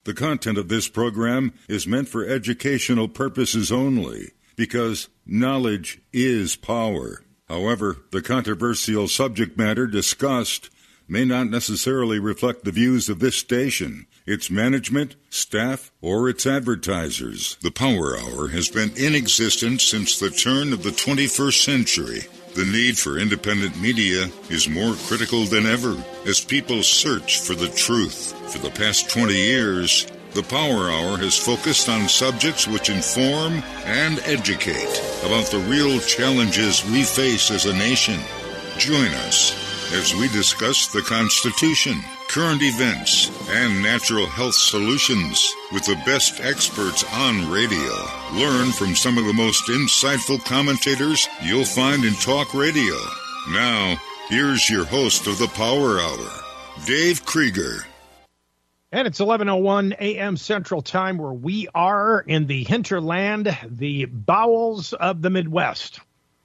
The content of this program is meant for educational purposes only, because knowledge is power. However, the controversial subject matter discussed may not necessarily reflect the views of this station, its management, staff, or its advertisers. The Power Hour has been in existence since the turn of the 21st century. The need for independent media is more critical than ever as people search for the truth. For the past 20 years, the Power Hour has focused on subjects which inform and educate about the real challenges we face as a nation. Join us as we discuss the Constitution, current events, and natural health solutions with the best experts on radio. Learn from some of the most insightful commentators you'll find in talk radio. Now, here's your host of the Power Hour, Dave Krieger. And it's 11:01 a.m. Central Time, where we are in the hinterland, the bowels of the Midwest.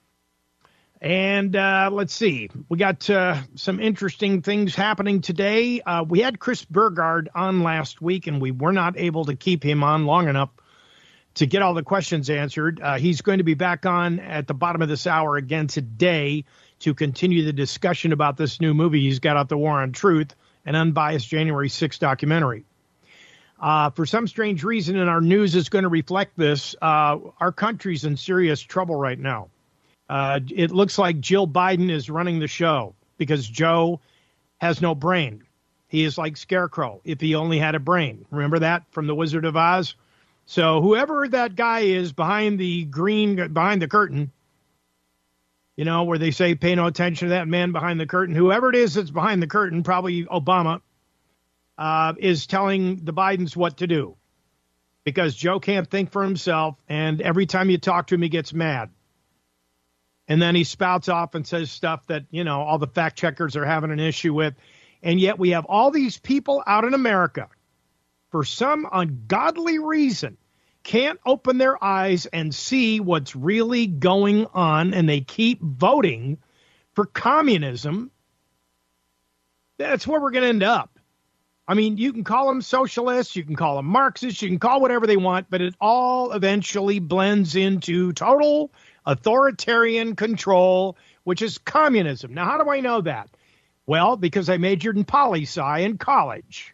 And let's see, we got some interesting things happening today. We had Chris Burgard on last week, and we were not able to keep him on long enough to get all the questions answered. He's going to be back on at the bottom of this hour again today to continue the discussion about this new movie he's got out, The War on Truth, an unbiased January 6th documentary. For some strange reason, and our news is going to reflect this, our country's in serious trouble right now. It looks like Jill Biden is running the show because Joe has no brain. He is like Scarecrow if he only had a brain. Remember that from The Wizard of Oz? So whoever that guy is behind the curtain, you know, where they say pay no attention to that man behind the curtain, whoever it is that's behind the curtain, probably Obama, is telling the Bidens what to do because Joe can't think for himself. And every time you talk to him, he gets mad. And then he spouts off and says stuff that, you know, all the fact checkers are having an issue with. And yet we have all these people out in America, for some ungodly reason, can't open their eyes and see what's really going on. And they keep voting for communism. That's where we're going to end up. I mean, you can call them socialists, you can call them Marxists, you can call whatever they want, but it all eventually blends into total authoritarian control, which is communism. Now, how do I know that? Well, because I majored in poli-sci in college.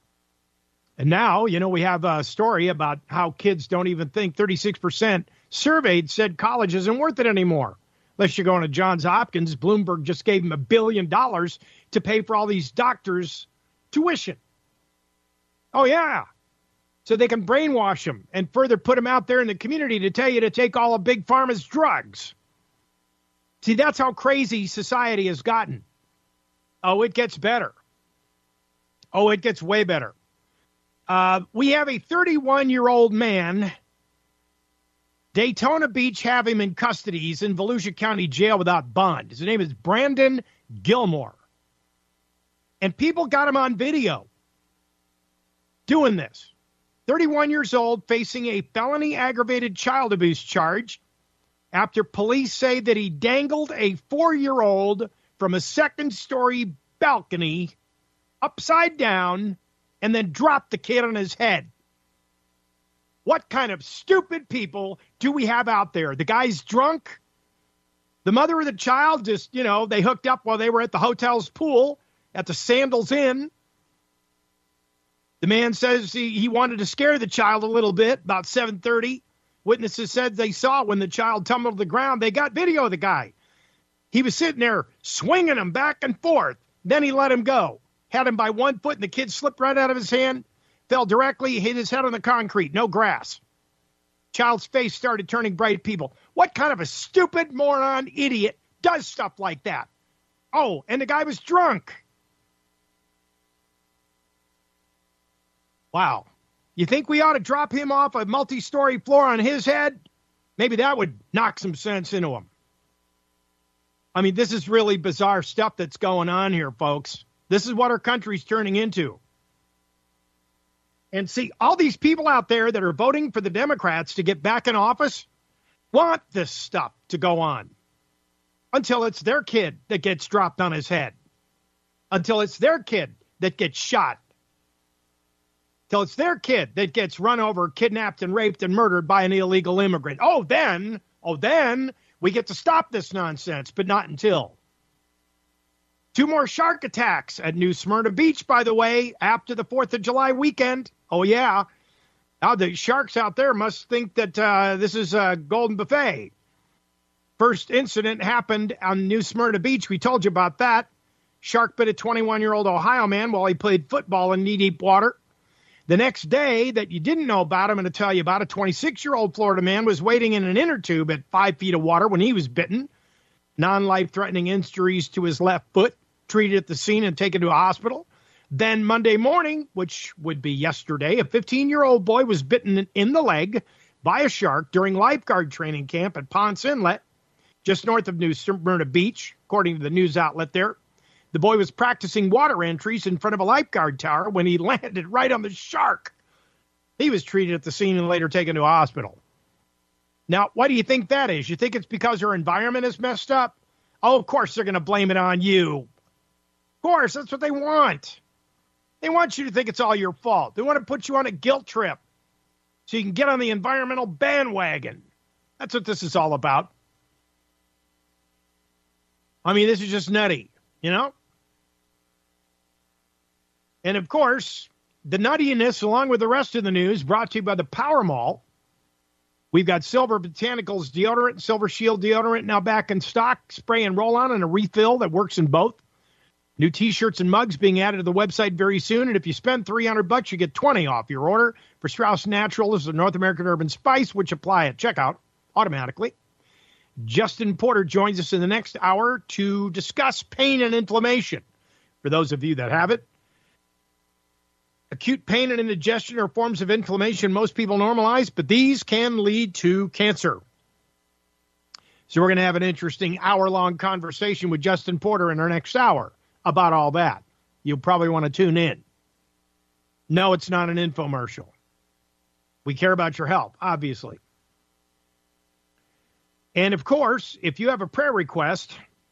And now, you know, we have a story about how kids don't even think 36% surveyed said college isn't worth it anymore. Unless you're going to Johns Hopkins, Bloomberg just gave them $1 billion to pay for all these doctors' tuition. Oh, yeah. So they can brainwash them and further put them out there in the community to tell you to take all of Big Pharma's drugs. See, that's how crazy society has gotten. Oh, it gets better. Oh, it gets way better. We have a 31-year-old man. Daytona Beach have him in custody. He's in Volusia County Jail without bond. His name is Brandon Gilmore. And people got him on video doing this. 31 years old, facing a felony aggravated child abuse charge after police say that he dangled a 4-year-old from a second-story balcony upside down and then dropped the kid on his head. What kind of stupid people do we have out there? The guy's drunk. The mother of the child just, you know, they hooked up while they were at the hotel's pool at the Sandals Inn. The man says he wanted to scare the child a little bit, about 7:30. Witnesses said they saw when the child tumbled to the ground. They got video of the guy. He was sitting there swinging him back and forth. Then he let him go. Had him by 1 foot, and the kid slipped right out of his hand, fell directly, hit his head on the concrete, no grass. Child's face started turning bright. People, what kind of a stupid moron idiot does stuff like that? Oh, and the guy was drunk. Wow. You think we ought to drop him off a multi-story floor on his head? Maybe that would knock some sense into him. I mean, this is really bizarre stuff that's going on here, folks. This is what our country's turning into. And see, all these people out there that are voting for the Democrats to get back in office want this stuff to go on until it's their kid that gets dropped on his head, until it's their kid that gets shot. till it's their kid that gets run over, kidnapped, and raped and murdered by an illegal immigrant. Then we get to stop this nonsense, but not until. 2 more shark attacks at New Smyrna Beach, by the way, after the 4th of July weekend. Oh, yeah. Now the sharks out there must think that this is a golden buffet. First incident happened on New Smyrna Beach. We told you about that. Shark bit a 21-year-old Ohio man while he played football in knee-deep water. The next day that you didn't know about, I'm going to tell you about, a 26-year-old Florida man was wading in an inner tube at 5 feet of water when he was bitten. Non-life-threatening injuries to his left foot, treated at the scene and taken to a hospital. Then Monday morning, which would be yesterday, a 15-year-old boy was bitten in the leg by a shark during lifeguard training camp at Ponce Inlet, just north of New Smyrna Beach, according to the news outlet there. The boy was practicing water entries in front of a lifeguard tower when he landed right on the shark. He was treated at the scene and later taken to a hospital. Now, why do you think that is? You think it's because our environment is messed up? Oh, of course they're going to blame it on you. Of course, that's what they want. They want you to think it's all your fault. They want to put you on a guilt trip so you can get on the environmental bandwagon. That's what this is all about. I mean, this is just nutty, you know? And, of course, the nuttiness, along with the rest of the news, brought to you by the Power Mall. We've got Silver Botanicals deodorant, Silver Shield deodorant now back in stock, spray and roll on, and a refill that works in both. New T-shirts and mugs being added to the website very soon. And if you spend $300, you get 20 off your order. For Strauss Naturals, the North American Urban Spice, which apply at checkout automatically. Justin Porter joins us in the next hour to discuss pain and inflammation. For those of you that have it, acute pain and indigestion are forms of inflammation most people normalize, but these can lead to cancer. So we're going to have an interesting hour-long conversation with Justin Porter in our next hour about all that. You'll probably want to tune in. No, it's not an infomercial. We care about your health, obviously. And, of course, if you have a prayer request,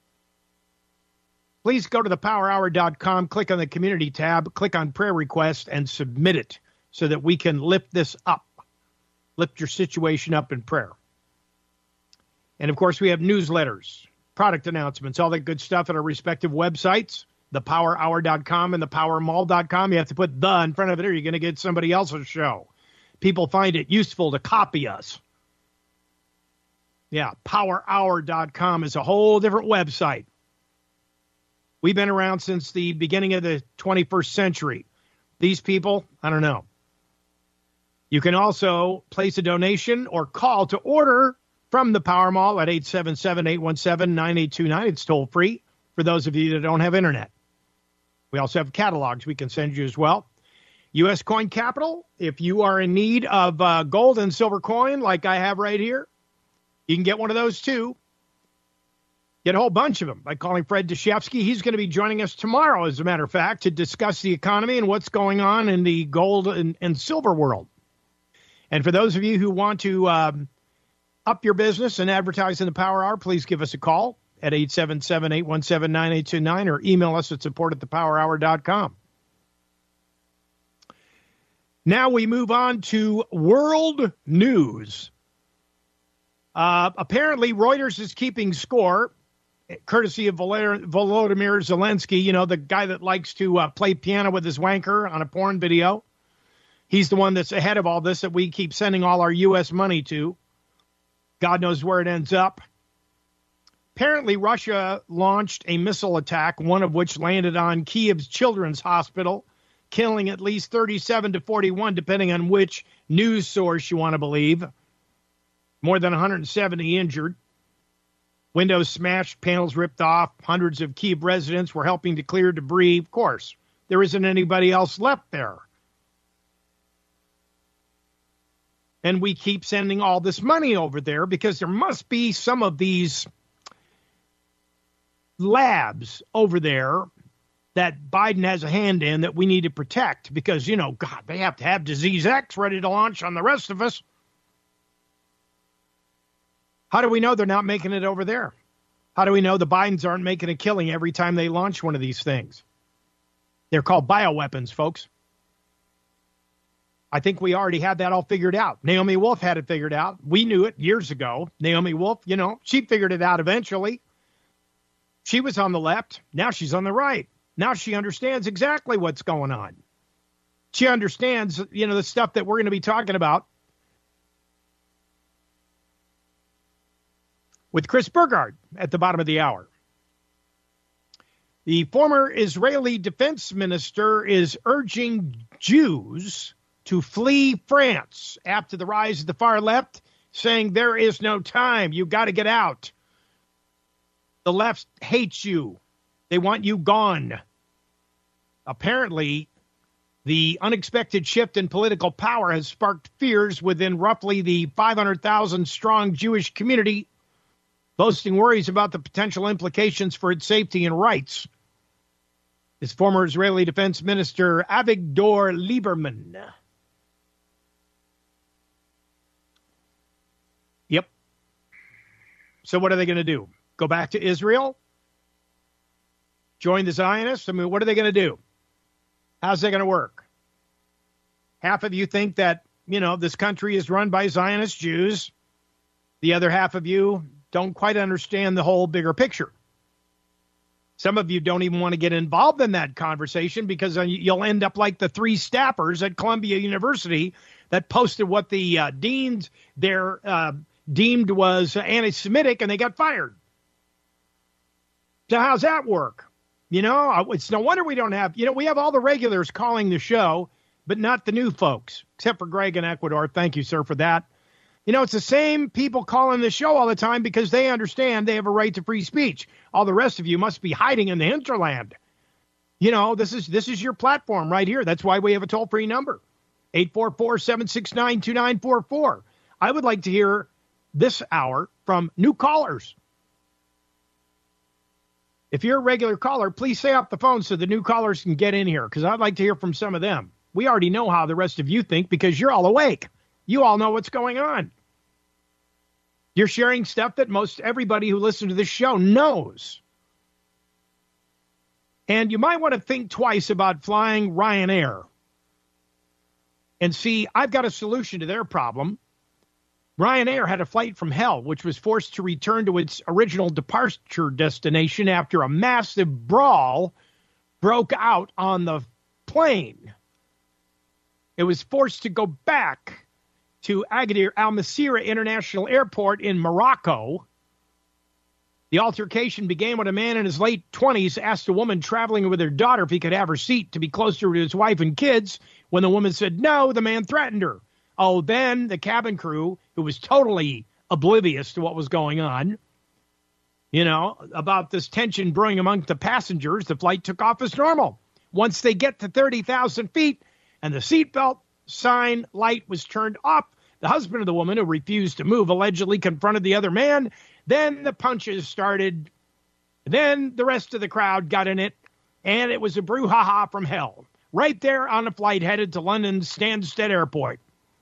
please go to thepowerhour.com, click on the community tab, click on prayer request, and submit it so that we can lift this up, lift your situation up in prayer. And, of course, we have newsletters, product announcements, all that good stuff at our respective websites, thepowerhour.com and thepowermall.com. You have to put the in front of it or you're going to get somebody else's show. People find it useful to copy us. Yeah, powerhour.com is a whole different website. We've been around since the beginning of the 21st century. These people, I don't know. You can also place a donation or call to order from the Power Mall at 877-817-9829. It's toll free for those of you that don't have internet. We also have catalogs we can send you as well. U.S. Coin Capital, if you are in need of gold and silver coin like I have right here, you can get one of those too. Get a whole bunch of them by calling Fred Deshefsky. He's going to be joining us tomorrow, as a matter of fact, to discuss the economy and what's going on in the gold and silver world. And for those of you who want to up your business and advertise in the Power Hour, please give us a call at 877-817-9829 or email us at support@thepowerhour.com. Now we move on to world news. Apparently, Reuters is keeping score, courtesy of Volodymyr Zelensky, you know, the guy that likes to play piano with his wanker on a porn video. He's the one that's ahead of all this that we keep sending all our U.S. money to. God knows where it ends up. Apparently, Russia launched a missile attack, one of which landed on Kiev's Children's Hospital, killing at least 37 to 41, depending on which news source you want to believe. More than 170 injured. Windows smashed, panels ripped off. Hundreds of Kyiv residents were helping to clear debris. Of course, there isn't anybody else left there. And we keep sending all this money over there because there must be some of these labs over there that Biden has a hand in that we need to protect because, you know, God, they have to have Disease X ready to launch on the rest of us. How do we know they're not making it over there? How do we know the Bidens aren't making a killing every time they launch one of these things? They're called bioweapons, folks. I think we already had that all figured out. Naomi Wolf had it figured out. We knew it years ago. Naomi Wolf, she figured it out eventually. She was on the left. Now she's on the right. Now she understands exactly what's going on. She understands, the stuff that we're going to be talking about with Chris Burgard at the bottom of the hour. The former Israeli defense minister is urging Jews to flee France after the rise of the far left, saying there is no time. You've got to get out. The left hates you. They want you gone. Apparently, the unexpected shift in political power has sparked fears within roughly the 500,000 strong Jewish community, boasting worries about the potential implications for its safety and rights. His former Israeli defense minister, Avigdor Lieberman. Yep. So what are they going to do? Go back to Israel? Join the Zionists? I mean, what are they going to do? How's that going to work? Half of you think that, this country is run by Zionist Jews. The other half of you don't quite understand the whole bigger picture. Some of you don't even want to get involved in that conversation because you'll end up like the three staffers at Columbia University that posted what the deans there deemed was anti-Semitic, and they got fired. So how's that work? It's no wonder we don't have, we have all the regulars calling the show, but not the new folks, except for Greg in Ecuador. Thank you, sir, for that. It's the same people calling the show all the time because they understand they have a right to free speech. All the rest of you must be hiding in the hinterland. This is your platform right here. That's why we have a toll-free number, 844-769-2944. I would like to hear this hour from new callers. If you're a regular caller, please stay off the phone so the new callers can get in here, because I'd like to hear from some of them. We already know how the rest of you think because you're all awake. You all know what's going on. You're sharing stuff that most everybody who listens to this show knows. And you might want to think twice about flying Ryanair. And see, I've got a solution to their problem. Ryanair had a flight from hell, which was forced to return to its original departure destination after a massive brawl broke out on the plane. It was forced to go back to Agadir Al-Masira International Airport in Morocco. The altercation began when a man in his late 20s asked a woman traveling with her daughter if he could have her seat to be closer to his wife and kids. When the woman said no, the man threatened her. Oh, then the cabin crew, who was totally oblivious to what was going on, about this tension brewing among the passengers, the flight took off as normal. Once they get to 30,000 feet and the seatbelt sign light was turned off, the husband of the woman, who refused to move, allegedly confronted the other man. Then the punches started. Then the rest of the crowd got in it, and it was a brouhaha from hell, right there on a flight headed to London's Stansted Airport.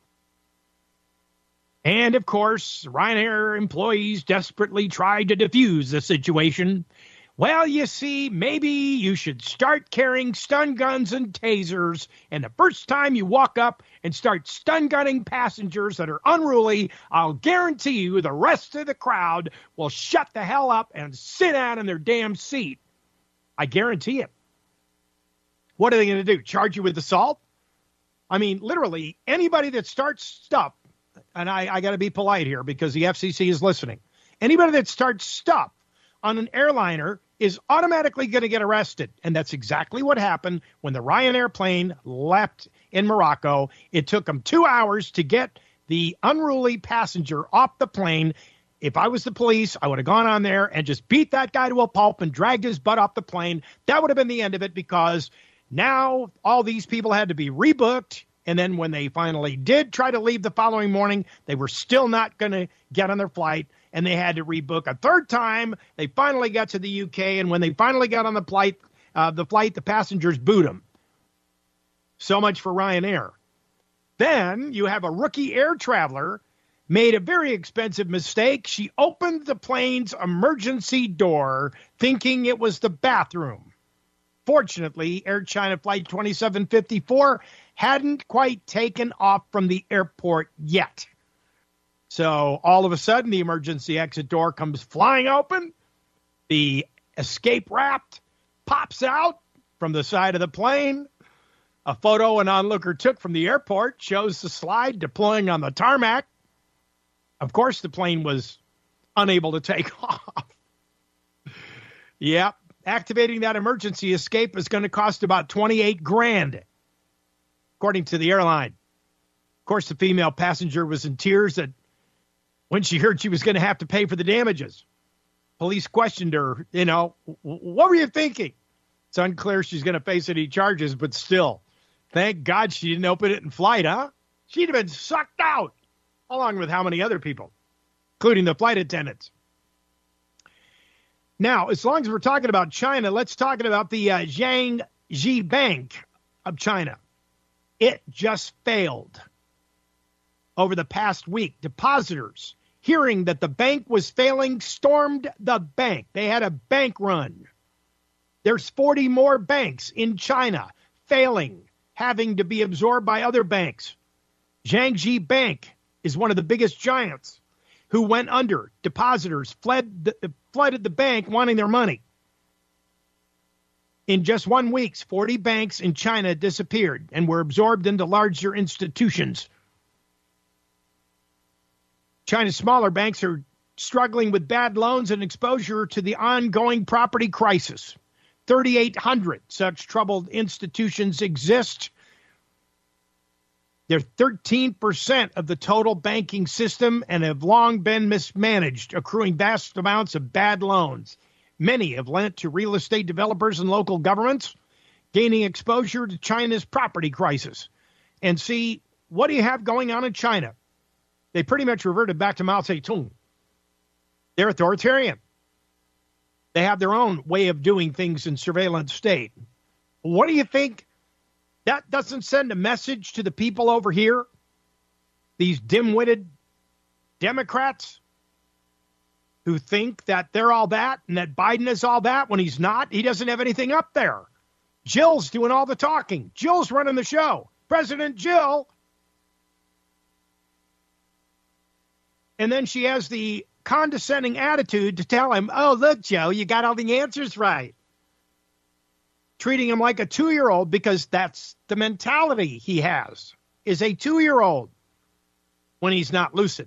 And, of course, Ryanair employees desperately tried to defuse the situation. Well, you see, maybe you should start carrying stun guns and tasers, and the first time you walk up and start stun gunning passengers that are unruly, I'll guarantee you the rest of the crowd will shut the hell up and sit down in their damn seat. I guarantee it. What are they going to do? Charge you with assault? I mean, literally, anybody that starts stuff, and I got to be polite here because the FCC is listening. Anybody that starts stuff on an airliner is automatically going to get arrested. And that's exactly what happened when the Ryanair plane left in Morocco. It took them 2 hours to get the unruly passenger off the plane. If I was the police, I would have gone on there and just beat that guy to a pulp and dragged his butt off the plane. That would have been the end of it, because now all these people had to be rebooked. And then when they finally did try to leave the following morning, they were still not going to get on their flight, and they had to rebook a third time. They finally got to the UK, and when they finally got on the flight, the passengers booed them. So much for Ryanair. Then you have a rookie air traveler made a very expensive mistake. She opened the plane's emergency door thinking it was the bathroom. Fortunately, Air China Flight 2754 hadn't quite taken off from the airport yet. So all of a sudden, the emergency exit door comes flying open. The escape raft pops out from the side of the plane. A photo an onlooker took from the airport shows the slide deploying on the tarmac. Of course, the plane was unable to take off. Yep. Activating that emergency escape is going to cost about $28,000, according to the airline. Of course, the female passenger was in tears when she heard she was going to have to pay for the damages. Police questioned her, what were you thinking? It's unclear she's going to face any charges, but still, thank God she didn't open it in flight, huh? She'd have been sucked out, along with how many other people, including the flight attendants. Now, as long as we're talking about China, let's talk about the Jiangxi Bank of China. It just failed. Over the past week, depositors, hearing that the bank was failing, stormed the bank. They had a bank run. There's 40 more banks in China failing, having to be absorbed by other banks. Jiangxi Bank is one of the biggest giants who went under. Depositors flooded the bank wanting their money. In just 1 week, 40 banks in China disappeared and were absorbed into larger institutions. China's smaller banks are struggling with bad loans and exposure to the ongoing property crisis. 3,800 such troubled institutions exist. They're 13% of the total banking system and have long been mismanaged, accruing vast amounts of bad loans. Many have lent to real estate developers and local governments, gaining exposure to China's property crisis. And see, what do you have going on in China? They pretty much reverted back to Mao Zedong. They're authoritarian. They have their own way of doing things in surveillance state. What do you think? That doesn't send a message to the people over here, these dim-witted Democrats who think that they're all that and that Biden is all that when he's not. He doesn't have anything up there. Jill's doing all the talking. Jill's running the show. President Jill. And then she has the condescending attitude to tell him, oh, look, Joe, you got all the answers right. Treating him like a 2-year-old because that's the mentality he has, is a 2-year-old when he's not lucid.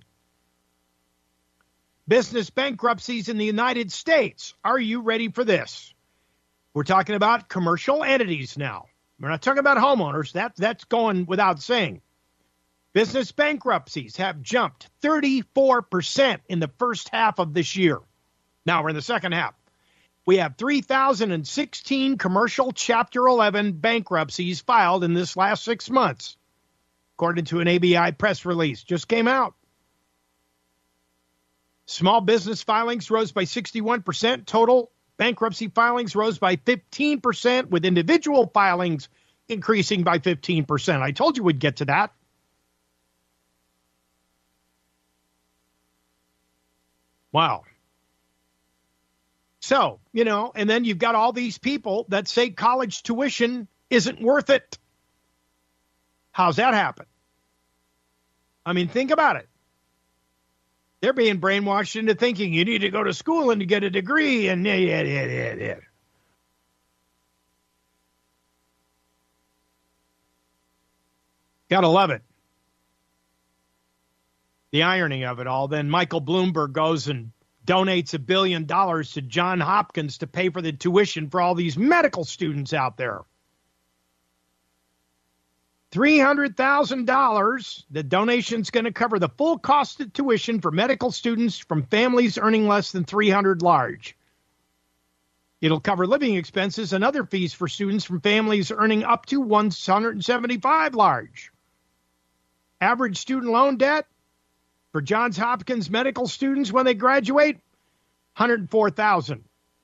Business bankruptcies in the United States. Are you ready for this? We're talking about commercial entities now. We're not talking about homeowners. That's going without saying. Business bankruptcies have jumped 34% in the first half of this year. Now we're in the second half. We have 3,016 commercial Chapter 11 bankruptcies filed in this last 6 months, according to an ABI press release. Just came out. Small business filings rose by 61%. Total bankruptcy filings rose by 15%, with individual filings increasing by 15%. I told you we'd get to that. Wow. So, and then you've got all these people that say college tuition isn't worth it. How's that happen? I mean, think about it. They're being brainwashed into thinking you need to go to school and to get a degree and Gotta love it. The irony of it all. Then Michael Bloomberg goes and donates $1 billion to Johns Hopkins to pay for the tuition for all these medical students out there. $300,000. The donation's going to cover the full cost of tuition for medical students from families earning less than $300 large. It'll cover living expenses and other fees for students from families earning up to $175 large. Average student loan debt for Johns Hopkins medical students when they graduate, $104,000.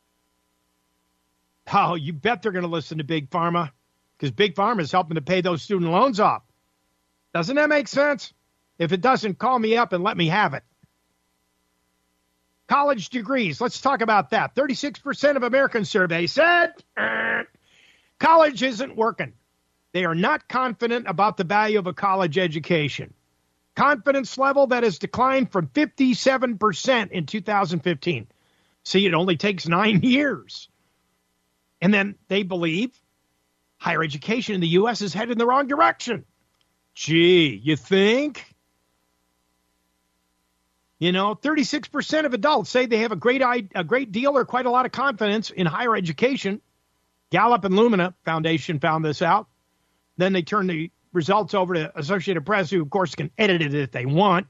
Oh, you bet they're going to listen to Big Pharma, because Big Pharma is helping to pay those student loans off. Doesn't that make sense? If it doesn't, call me up and let me have it. College degrees. Let's talk about that. 36% of American survey said college isn't working. They are not confident about the value of a college education. Confidence level that has declined from 57% in 2015. See, it only takes 9 years. And then they believe higher education in the U.S. is headed in the wrong direction. Gee, you think? 36% of adults say they have a great deal or quite a lot of confidence in higher education. Gallup and Lumina Foundation found this out. Then they turned the results over to Associated Press, who, of course, can edit it if they want.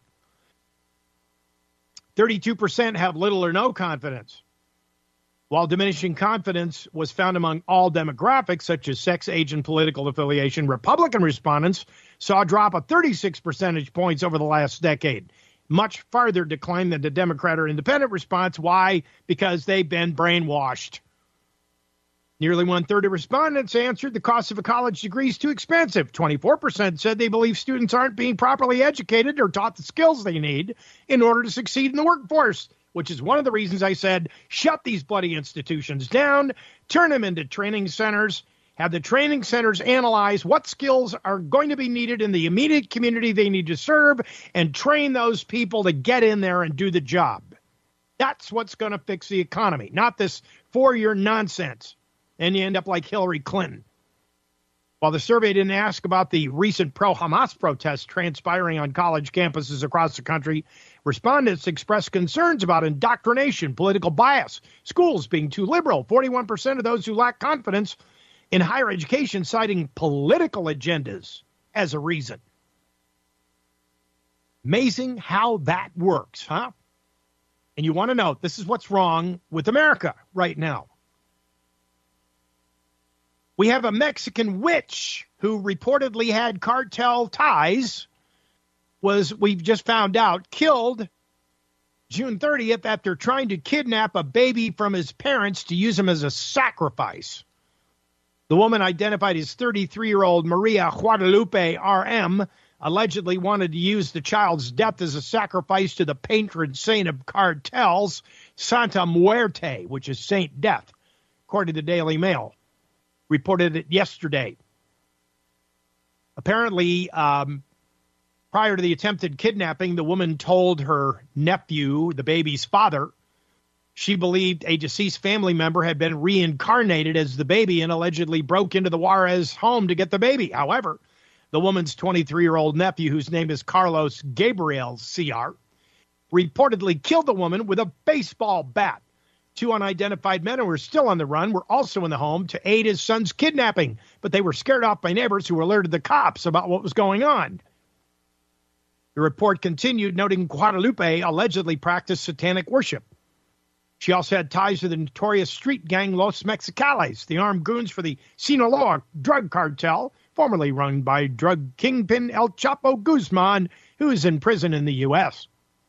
32% have little or no confidence. While diminishing confidence was found among all demographics, such as sex, age, and political affiliation, Republican respondents saw a drop of 36 percentage points over the last decade. Much farther decline than the Democrat or Independent response. Why? Because they've been brainwashed. Nearly 1/3 of respondents answered the cost of a college degree is too expensive. 24% said they believe students aren't being properly educated or taught the skills they need in order to succeed in the workforce, which is one of the reasons I said shut these bloody institutions down, turn them into training centers, have the training centers analyze what skills are going to be needed in the immediate community they need to serve, and train those people to get in there and do the job. That's what's going to fix the economy, not this 4-year nonsense. And you end up like Hillary Clinton. While the survey didn't ask about the recent pro-Hamas protests transpiring on college campuses across the country, respondents expressed concerns about indoctrination, political bias, schools being too liberal. 41% of those who lack confidence in higher education citing political agendas as a reason. Amazing how that works, huh? And you want to know, this is what's wrong with America right now. We have a Mexican witch who reportedly had cartel ties, we've just found out, killed June 30th after trying to kidnap a baby from his parents to use him as a sacrifice. The woman, identified as 33-year-old Maria Guadalupe R.M., allegedly wanted to use the child's death as a sacrifice to the patron saint of cartels, Santa Muerte, which is Saint Death, according to the Daily Mail. Reported it yesterday. Apparently, prior to the attempted kidnapping, the woman told her nephew, the baby's father, she believed a deceased family member had been reincarnated as the baby and allegedly broke into the Juarez home to get the baby. However, the woman's 23-year-old nephew, whose name is Carlos Gabriel CR, reportedly killed the woman with a baseball bat. 2 unidentified men who were still on the run were also in the home to aid his son's kidnapping, but they were scared off by neighbors who alerted the cops about what was going on. The report continued, noting Guadalupe allegedly practiced satanic worship. She also had ties to the notorious street gang Los Mexicales, the armed goons for the Sinaloa drug cartel, formerly run by drug kingpin El Chapo Guzman, who is in prison in the U.S.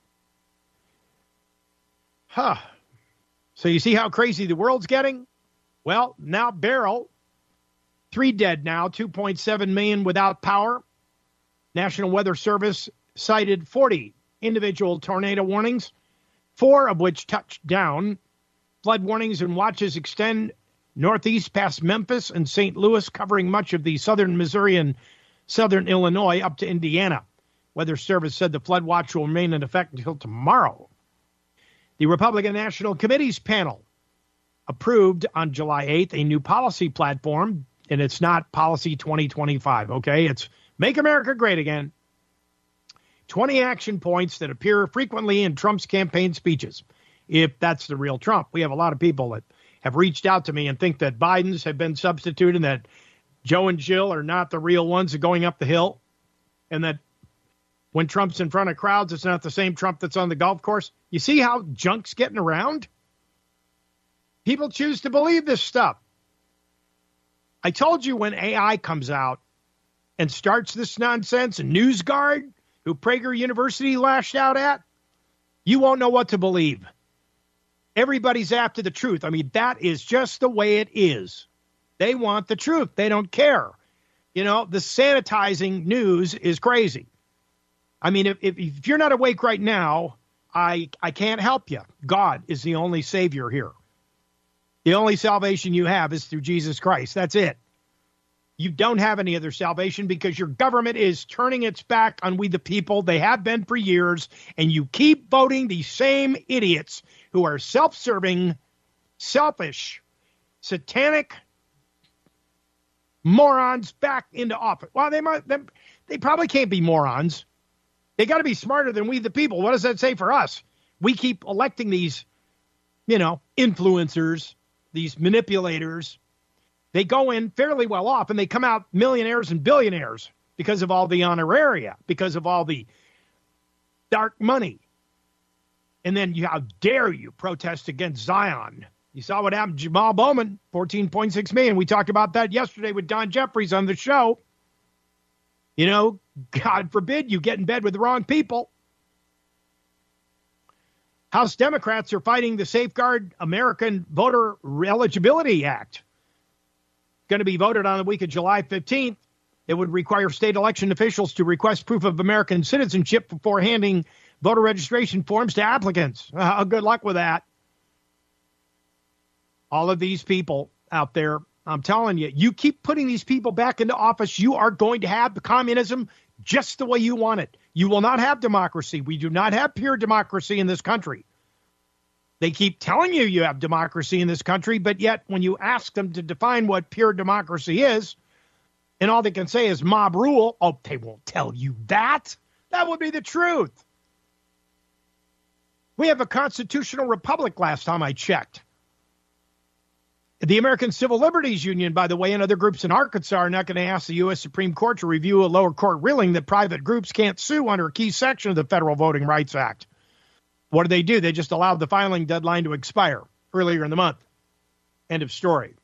So you see how crazy the world's getting? Well, now Beryl, 3 dead now, 2.7 million without power. National Weather Service cited 40 individual tornado warnings, 4 of which touched down. Flood warnings and watches extend northeast past Memphis and St. Louis, covering much of the southern Missouri and southern Illinois up to Indiana. Weather Service said the flood watch will remain in effect until tomorrow. The Republican National Committee's panel approved on July 8th a new policy platform, and it's not Policy 2025, okay? It's Make America Great Again. 20 action points that appear frequently in Trump's campaign speeches, if that's the real Trump. We have a lot of people that have reached out to me and think that Biden's have been substituted and that Joe and Jill are not the real ones that are going up the hill, and that when Trump's in front of crowds, it's not the same Trump that's on the golf course. You see how junk's getting around? People choose to believe this stuff. I told you when AI comes out and starts this nonsense, and NewsGuard, who Prager University lashed out at, you won't know what to believe. Everybody's after the truth. I mean, that is just the way it is. They want the truth. They don't care. The sanitizing news is crazy. I mean, if you're not awake right now, I can't help you. God is the only Savior here. The only salvation you have is through Jesus Christ. That's it. You don't have any other salvation because your government is turning its back on we the people. They have been for years, and you keep voting these same idiots who are self-serving, selfish, satanic morons back into office. Well, they probably can't be morons. They got to be smarter than we the people. What does that say for us? We keep electing these, influencers, these manipulators. They go in fairly well off, and they come out millionaires and billionaires because of all the honoraria, because of all the dark money. And then how dare you protest against Zion? You saw what happened to Jamal Bowman, $14.6 million. We talked about that yesterday with Don Jeffries on the show. God forbid you get in bed with the wrong people. House Democrats are fighting the Safeguard American Voter Eligibility Act. Going to be voted on the week of July 15th. It would require state election officials to request proof of American citizenship before handing voter registration forms to applicants. Good luck with that. All of these people out there, I'm telling you, you keep putting these people back into office, you are going to have the communism just the way you want it. You will not have democracy. We do not have pure democracy in this country. They keep telling you have democracy in this country, but yet when you ask them to define what pure democracy is, and all they can say is mob rule, they won't tell you that. That would be the truth. We have a constitutional republic last time I checked. The American Civil Liberties Union, by the way, and other groups in Arkansas are not going to ask the U.S. Supreme Court to review a lower court ruling that private groups can't sue under a key section of the Federal Voting Rights Act. What do? They just allowed the filing deadline to expire earlier in the month. End of story.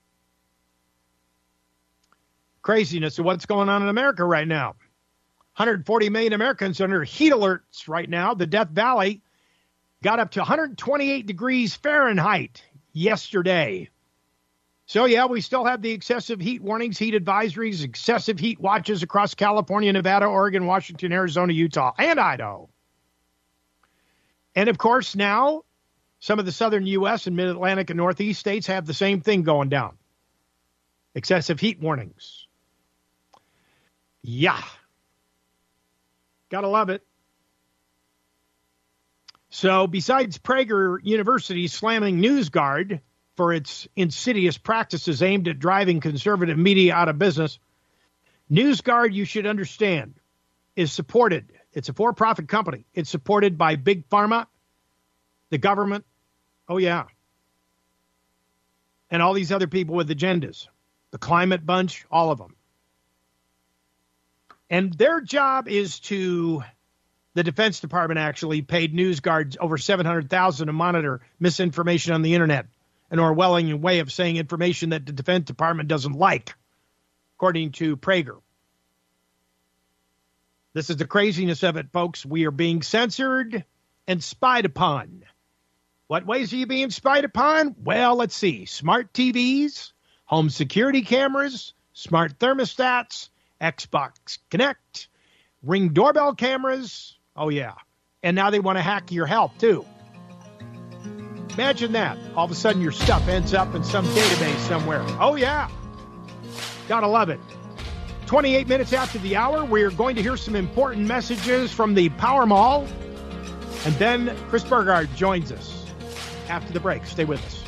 Craziness of what's going on in America right now. 140 million Americans under heat alerts right now. The Death Valley got up to 128 degrees Fahrenheit yesterday. So, yeah, we still have the excessive heat warnings, heat advisories, excessive heat watches across California, Nevada, Oregon, Washington, Arizona, Utah, and Idaho. And, of course, now some of the southern U.S. and mid-Atlantic and northeast states have the same thing going down. Excessive heat warnings. Yeah. Gotta love it. So besides Prager University slamming NewsGuard for its insidious practices aimed at driving conservative media out of business, NewsGuard, you should understand, is supported. It's a for-profit company. It's supported by Big Pharma, the government. Oh, yeah. And all these other people with agendas. The climate bunch, all of them. And their job is to, the Defense Department actually paid NewsGuard over $700,000 to monitor misinformation on the internet, an Orwellian way of saying information that the Defense Department doesn't like, according to Prager. This is the craziness of it, folks. We are being censored and spied upon. What ways are you being spied upon? Well, let's see. Smart TVs, home security cameras, smart thermostats, Xbox Connect, Ring doorbell cameras. Oh, yeah. And now they want to hack your health, too. Imagine that. All of a sudden, your stuff ends up in some database somewhere. Oh, yeah. Gotta love it. 28 minutes after the hour, we're going to hear some important messages from the Power Mall. And then Chris Burgard joins us after the break. Stay with us.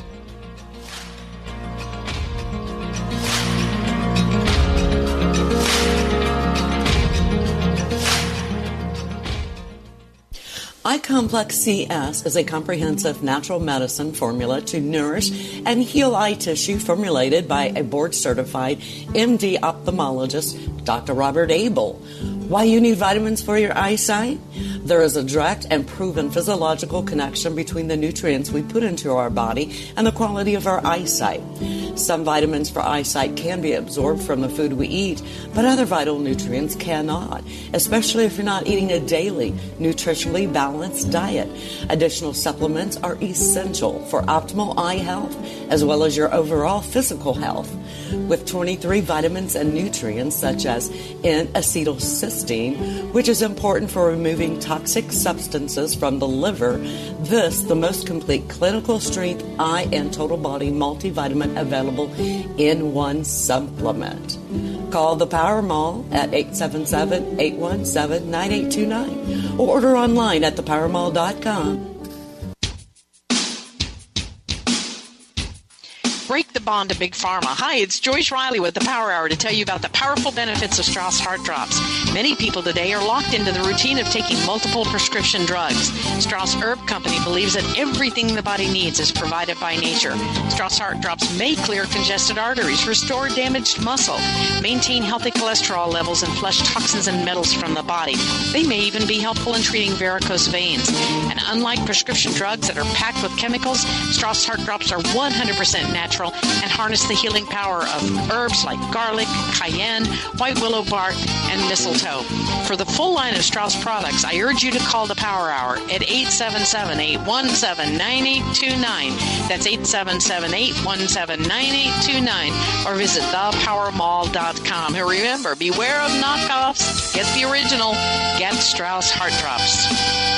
iComplex CS is a comprehensive natural medicine formula to nourish and heal eye tissue formulated by a board-certified MD ophthalmologist, Dr. Robert Abel. Why you need vitamins for your eyesight? There is a direct and proven physiological connection between the nutrients we put into our body and the quality of our eyesight. Some vitamins for eyesight can be absorbed from the food we eat, but other vital nutrients cannot, especially if you're not eating a daily, nutritionally balanced diet. Additional supplements are essential for optimal eye health as well as your overall physical health. With 23 vitamins and nutrients such as N-acetylcysteine, which is important for removing toxins toxic substances from the liver. This, the most complete clinical strength eye and total body multivitamin available in one supplement. Call the Power Mall at 877-817-9829 or order online at thepowermall.com. Break the bond to Big Pharma. Hi, it's Joyce Riley with the Power Hour to tell you about the powerful benefits of Strauss Heart Drops. Many people today are locked into the routine of taking multiple prescription drugs. Strauss Herb Company believes that everything the body needs is provided by nature. Strauss Heart Drops may clear congested arteries, restore damaged muscle, maintain healthy cholesterol levels, and flush toxins and metals from the body. They may even be helpful in treating varicose veins. And unlike prescription drugs that are packed with chemicals, Strauss Heart Drops are 100% natural and harness the healing power of herbs like garlic, cayenne, white willow bark, and mistletoe. For the full line of Strauss products, I urge you to call the Power Hour at 877-817-9829. That's 877-817-9829. Or visit thepowermall.com. And remember, beware of knockoffs. Get the original. Get Strauss Heart Drops.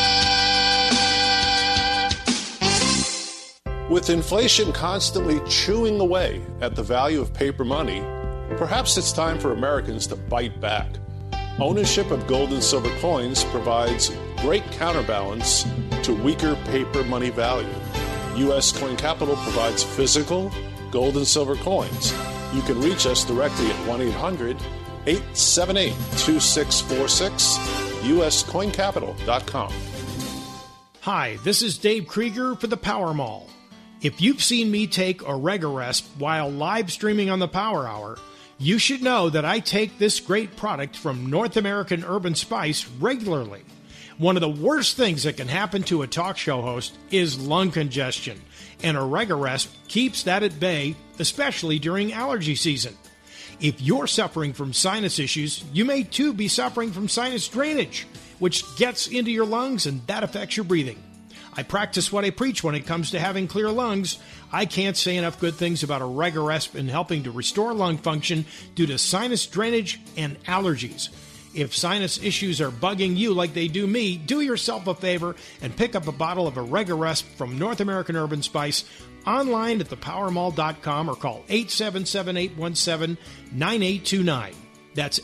With inflation constantly chewing away at the value of paper money, perhaps it's time for Americans to bite back. Ownership of gold and silver coins provides great counterbalance to weaker paper money value. U.S. Coin Capital provides physical gold and silver coins. You can reach us directly at 1-800-878-2646, uscoincapital.com. Hi, this is Dave Krieger for the Power Mall. If you've seen me take Oregaresp while live streaming on the Power Hour, you should know that I take this great product from North American Urban Spice regularly. One of the worst things that can happen to a talk show host is lung congestion, and Oregaresp keeps that at bay, especially during allergy season. If you're suffering from sinus issues, you may too be suffering from sinus drainage, which gets into your lungs and that affects your breathing. I practice what I preach when it comes to having clear lungs. I can't say enough good things about Oregaresp in helping to restore lung function due to sinus drainage and allergies. If sinus issues are bugging you like they do me, do yourself a favor and pick up a bottle of Oregaresp from North American Urban Spice online at thepowermall.com or call 877-817-9829. That's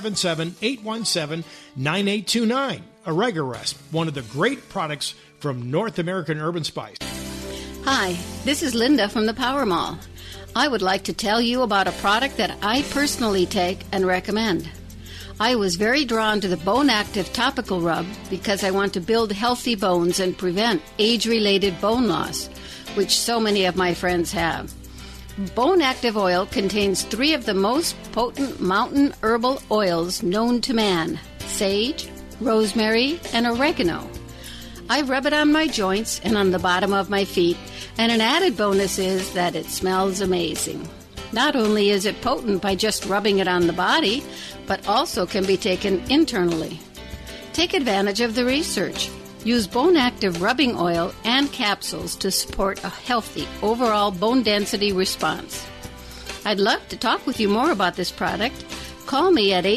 877-817-9829. Oregaresp, one of the great products from North American Urban Spice. Hi, this is Linda from the Power Mall. I would like to tell you about a product that I personally take and recommend. I was very drawn to the Bone Active Topical Rub because I want to build healthy bones and prevent age-related bone loss, which so many of my friends have. Bone Active Oil contains 3 of the most potent mountain herbal oils known to man: sage, rosemary, and oregano. I rub it on my joints and on the bottom of my feet, and an added bonus is that it smells amazing. Not only is it potent by just rubbing it on the body, but also can be taken internally. Take advantage of the research. Use Bone Active rubbing oil and capsules to support a healthy overall bone density response. I'd love to talk with you more about this product. Call me at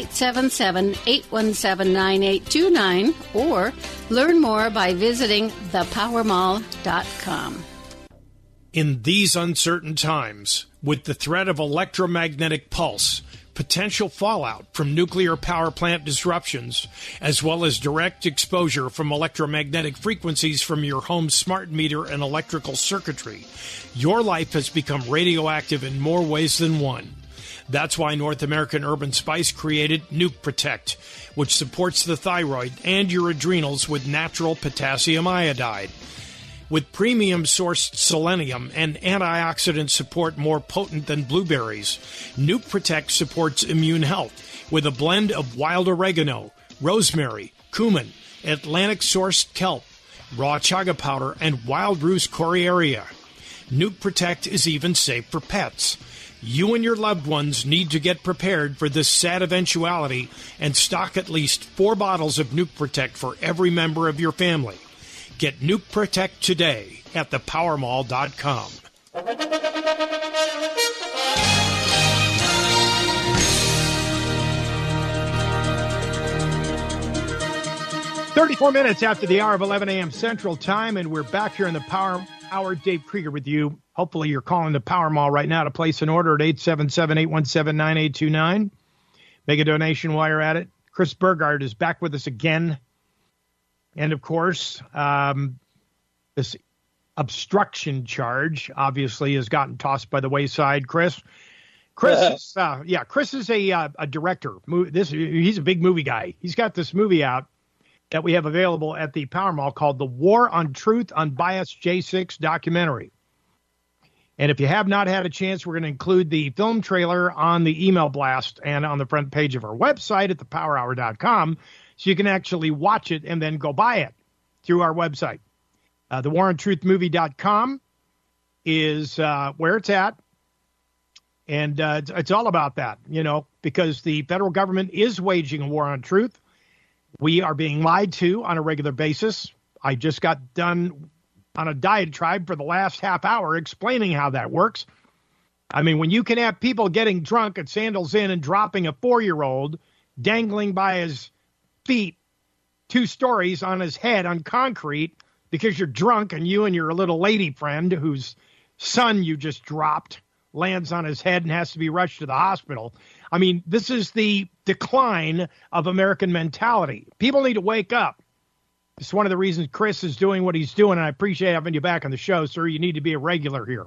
877-817-9829 or learn more by visiting thepowermall.com. In these uncertain times, with the threat of electromagnetic pulse, potential fallout from nuclear power plant disruptions, as well as direct exposure from electromagnetic frequencies from your home's smart meter and electrical circuitry, your life has become radioactive in more ways than one. That's why North American Urban Spice created Nuke Protect, which supports the thyroid and your adrenals with natural potassium iodide. With premium-sourced selenium and antioxidant support more potent than blueberries, Nuke Protect supports immune health with a blend of wild oregano, rosemary, cumin, Atlantic-sourced kelp, raw chaga powder, and wild rose coriaria. Nuke Protect is even safe for pets. You and your loved ones need to get prepared for this sad eventuality and stock at least 4 bottles of Nuke Protect for every member of your family. Get Nuke Protect today at thepowermall.com. 34 minutes after the hour of 11 a.m. Central Time, and we're back here in the Power Hour. Dave Krieger with you. Hopefully you're calling the Power Mall right now to place an order at 877-817-9829. Make a donation while you're at it. Chris Burgard is back with us again. And, of course, this obstruction charge obviously has gotten tossed by the wayside. Chris is a director. He's a big movie guy. He's got this movie out that we have available at the Power Mall called The War on Truth, Unbiased J6 documentary. And if you have not had a chance, we're going to include the film trailer on the email blast and on the front page of our website at thepowerhour.com, so you can actually watch it and then go buy it through our website. TheWarOnTruthMovie.com is where it's at. And it's all about that, because the federal government is waging a war on truth. We are being lied to on a regular basis. I just got done on a diatribe for the last half hour explaining how that works. I mean, when you can have people getting drunk at Sandals Inn and dropping a 4-year-old dangling by his feet 2 stories on his head on concrete because you're drunk and you and your little lady friend whose son you just dropped lands on his head and has to be rushed to the hospital. I mean, this is the decline of American mentality. People need to wake up. It's one of the reasons Chris is doing what he's doing, and I appreciate having you back on the show, sir. You need to be a regular here.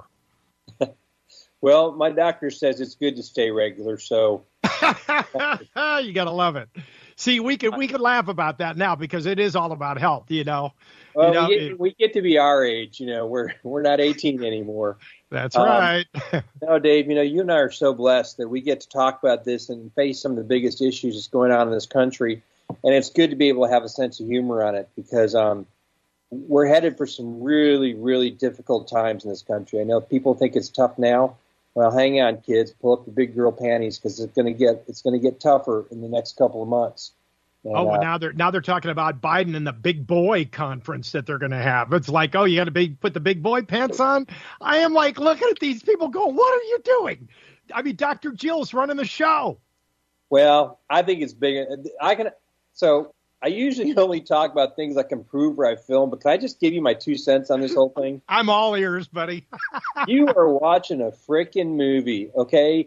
Well, my doctor says it's good to stay regular, so. You got to love it. See, we could laugh about that now because it is all about health, Well, we get to be our age, we're not 18 anymore. That's right. No, Dave, you and I are so blessed that we get to talk about this and face some of the biggest issues that's going on in this country. And it's good to be able to have a sense of humor on it because we're headed for some really, really difficult times in this country. I know people think it's tough now. Well, hang on, kids. Pull up the big girl panties because it's going to get tougher in the next couple of months. And, now they're talking about Biden and the big boy conference that they're going to have. It's like, you got to put the big boy pants on. I am like looking at these people going, what are you doing? I mean, Dr. Jill's running the show. Well, I think it's big. So I usually only talk about things I can prove or I film, but can I just give you my 2 cents on this whole thing? I'm all ears, buddy. You are watching a freaking movie, okay?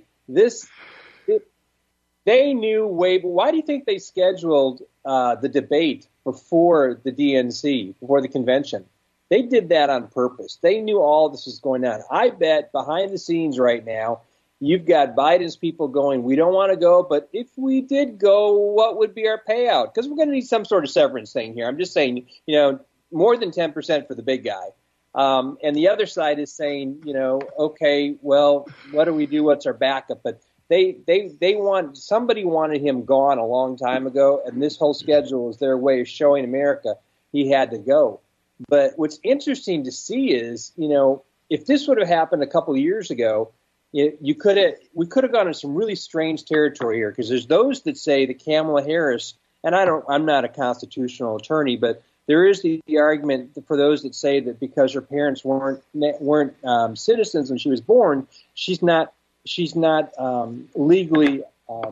They knew why do you think they scheduled the debate before the DNC, before the convention? They did that on purpose. They knew all this was going on. I bet behind the scenes right now, you've got Biden's people going, we don't want to go, but if we did go, what would be our payout? Because we're going to need some sort of severance thing here. I'm just saying, more than 10% for the big guy. And the other side is saying, okay, well, what do we do? What's our backup? But somebody wanted him gone a long time ago, and this whole schedule is their way of showing America he had to go. But what's interesting to see is, if this would have happened a couple of years ago, we could have gone into some really strange territory here because there's those that say that Kamala Harris, and I'm not a constitutional attorney, but there is the argument for those that say that because her parents weren't citizens when she was born, she's not legally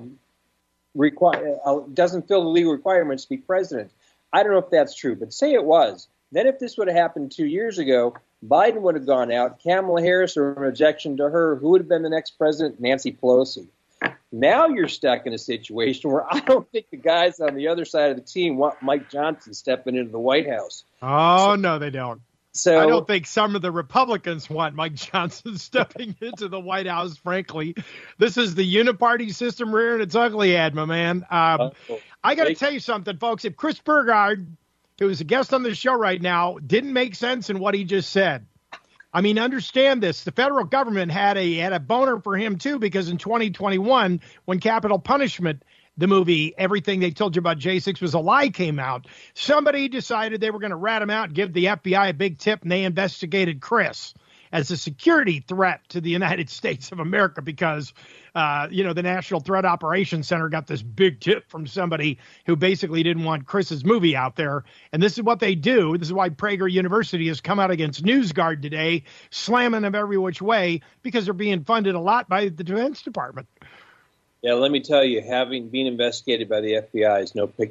doesn't fill the legal requirements to be president. I don't know if that's true, but say it was. Then if this would have happened 2 years ago, Biden would have gone out, Kamala Harris or an objection to her, who would have been the next president? Nancy Pelosi. Now you're stuck in a situation where I don't think the guys on the other side of the team want Mike Johnson stepping into the White House. No, they don't. So I don't think some of the Republicans want Mike Johnson stepping into the White House, frankly. This is the uniparty system rearing its ugly head, my man. I got to tell you something, folks. If Chris Burgard, who is a guest on the show right now, didn't make sense in what he just said, I mean, understand this. The federal government had a boner for him, too, because in 2021, when Capital Punishment, the movie, Everything They Told You About J6 Was a Lie, came out, somebody decided they were going to rat him out and give the FBI a big tip, and they investigated Chris as a security threat to the United States of America because, the National Threat Operations Center got this big tip from somebody who basically didn't want Chris's movie out there. And this is what they do. This is why Prager University has come out against NewsGuard today, slamming them every which way because they're being funded a lot by the Defense Department. Yeah, let me tell you, being investigated by the FBI is no picnic.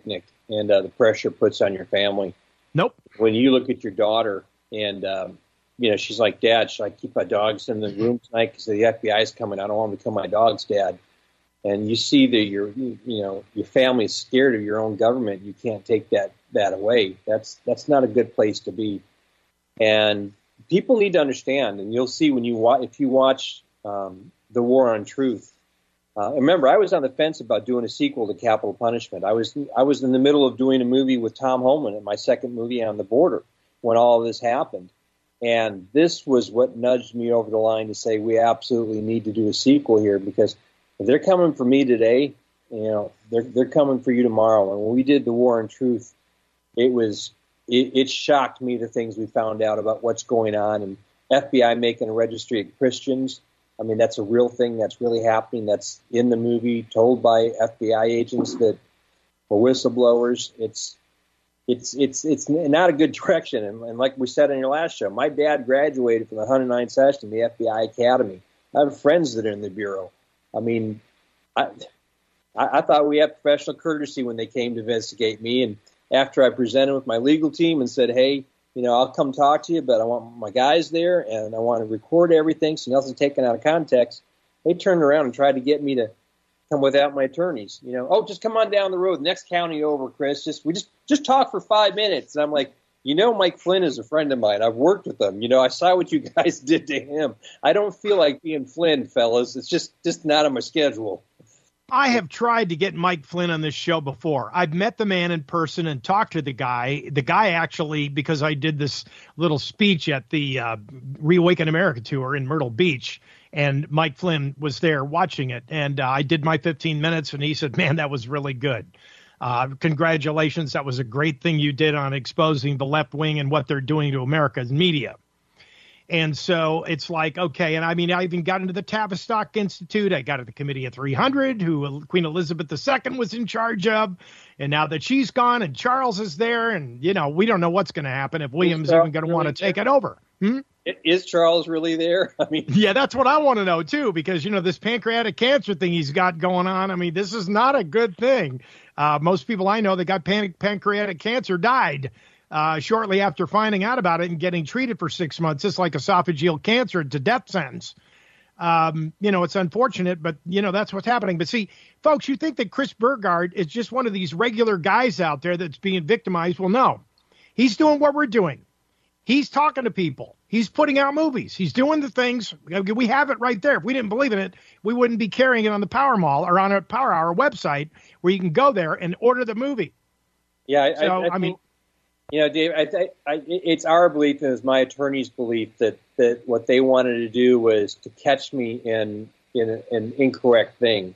and the pressure it puts on your family. Nope. When you look at your daughter and, she's like, Dad, should I keep my dogs in the room tonight because the FBI is coming? I don't want to become my dog's dad. And you see that your family's scared of your own government. You can't take that away. That's not a good place to be. And people need to understand, and you'll see if you watch The War on Truth. Remember, I was on the fence about doing a sequel to Capital Punishment. I was in the middle of doing a movie with Tom Homan, and my second movie On the Border, when all of this happened. And this was what nudged me over the line to say we absolutely need to do a sequel here, because if they're coming for me today, they're coming for you tomorrow. And when we did The War on Truth, it shocked me the things we found out about what's going on, and FBI making a registry of Christians. I mean, that's a real thing. That's really happening. That's in the movie, told by FBI agents that were whistleblowers. It's not a good direction. And like we said in your last show, my dad graduated from the 109th session, the FBI Academy. I have friends that are in the Bureau. I mean, I thought we had professional courtesy when they came to investigate me. And after I presented with my legal team and said, hey, I'll come talk to you, but I want my guys there and I want to record everything so nothing's taken out of context, they turned around and tried to get me to come without my attorneys. Just come on down the road, next county over, Chris. Just talk for 5 minutes. And I'm like, Mike Flynn is a friend of mine. I've worked with him. I saw what you guys did to him. I don't feel like being Flynn, fellas. It's just not on my schedule. I have tried to get Mike Flynn on this show before. I've met the man in person and talked to the guy. The guy actually, because I did this little speech at the Reawaken America tour in Myrtle Beach, and Mike Flynn was there watching it. And I did my 15 minutes, and he said, man, that was really good. Congratulations. That was a great thing you did on exposing the left wing and what they're doing to America's media. And so it's like, okay. And I mean, I even got into the Tavistock Institute. I got at the Committee of 300, who Queen Elizabeth II was in charge of. And now that she's gone and Charles is there, and, we don't know what's going to happen if William's even going to want to take it over. Is Charles really there? I mean, yeah, that's what I want to know, too, because, this pancreatic cancer thing he's got going on. I mean, this is not a good thing. Most people I know that got pancreatic cancer died shortly after finding out about it and getting treated for 6 months. It's like esophageal cancer to death sentence. It's unfortunate, but, that's what's happening. But see, folks, you think that Chris Burgard is just one of these regular guys out there that's being victimized. Well, no, he's doing what we're doing. He's talking to people. He's putting out movies. He's doing the things. We have it right there. If we didn't believe in it, we wouldn't be carrying it on the Power Mall or on our Power Hour website where you can go there and order the movie. Yeah, I mean, Dave, it's our belief, and it's my attorney's belief that what they wanted to do was to catch me in an incorrect thing.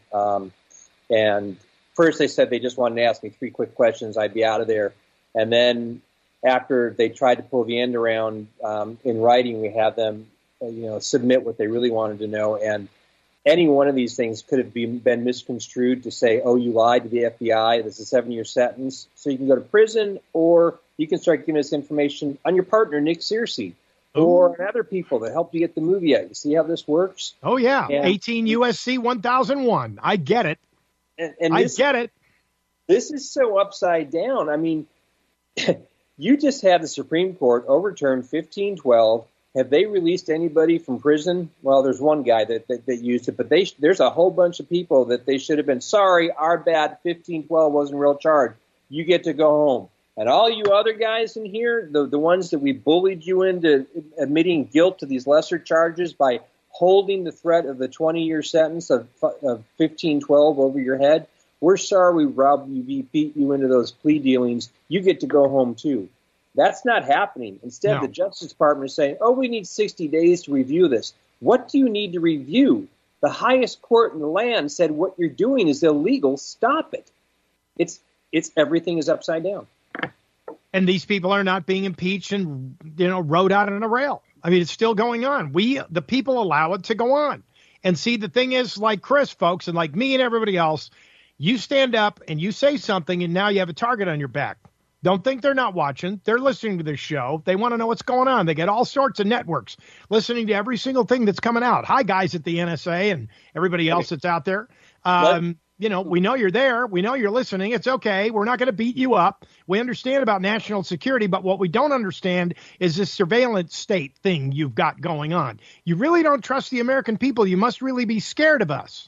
And first they said they just wanted to ask me 3 quick questions. I'd be out of there. And then after they tried to pull the end around in writing, we have them, submit what they really wanted to know. And any one of these things could have been misconstrued to say, oh, you lied to the FBI. This is a 7-year sentence. So you can go to prison, or you can start giving us information on your partner, Nick Searcy, or on other people that helped you get the movie out. You see how this works? Oh, yeah. And 18 U.S.C. 1001. I get it. And I get it. This is so upside down. I mean, you just had the Supreme Court overturn 1512. Have they released anybody from prison? Well, there's one guy that used it, but there's a whole bunch of people that they should have been, sorry, our bad, 1512 wasn't a real charge. You get to go home. And all you other guys in here, the ones that we bullied you into admitting guilt to these lesser charges by holding the threat of the 20-year sentence of 1512 over your head, we're sorry we robbed you, we beat you into those plea dealings. You get to go home, too. That's not happening. Instead, the Justice Department is saying, we need 60 days to review this. What do you need to review? The highest court in the land said what you're doing is illegal. Stop it. It's everything is upside down. And these people are not being impeached and, rode out on a rail. I mean, it's still going on. The people allow it to go on. And see, the thing is, like Chris, folks, and like me and everybody else, you stand up and you say something and now you have a target on your back. Don't think they're not watching. They're listening to this show. They want to know what's going on. They get all sorts of networks listening to every single thing that's coming out. Hi, guys at the NSA and everybody else that's out there. we know you're there. We know you're listening. It's okay. We're not going to beat you up. We understand about national security, but what we don't understand is this surveillance state thing you've got going on. You really don't trust the American people. You must really be scared of us.